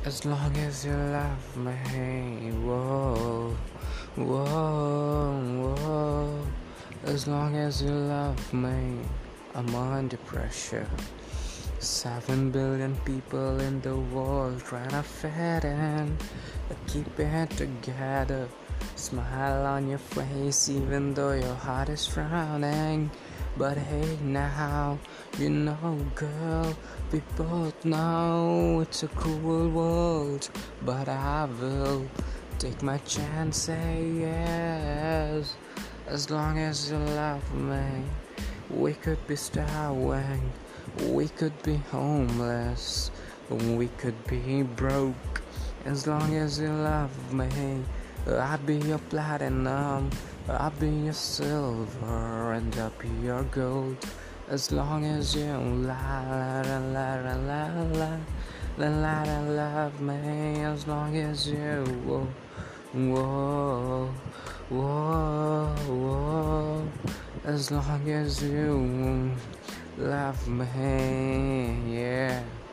As long as you love me, whoa, whoa, whoa. As long as you love me, I'm under pressure. 7 billion people in the world trying to fit in. Keep it together. Smile on your face even though your heart is frowning. But hey now, you know girl, we both know it's a cruel world. But I will take my chance, say yes. As long as you love me, we could be starving, we could be homeless, we could be broke. As long as you love me, I'll be your platinum, I'll be your silver, and I'll be your gold. As long as you love me, as long as you whoa, whoa, whoa, as long as you love me, yeah.